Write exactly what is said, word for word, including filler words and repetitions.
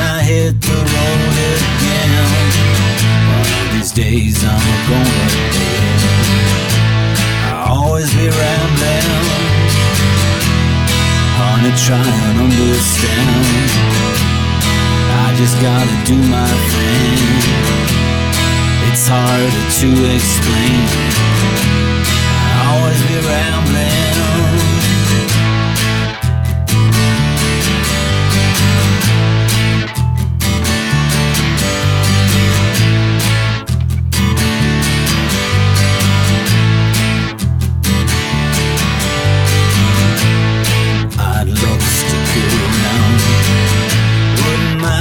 I hit the road again. One of these days I'm gonna live. I'll always be rambling, honey, try and understand. I just gotta do my thing. It's hard to explain. I'll always be rambling,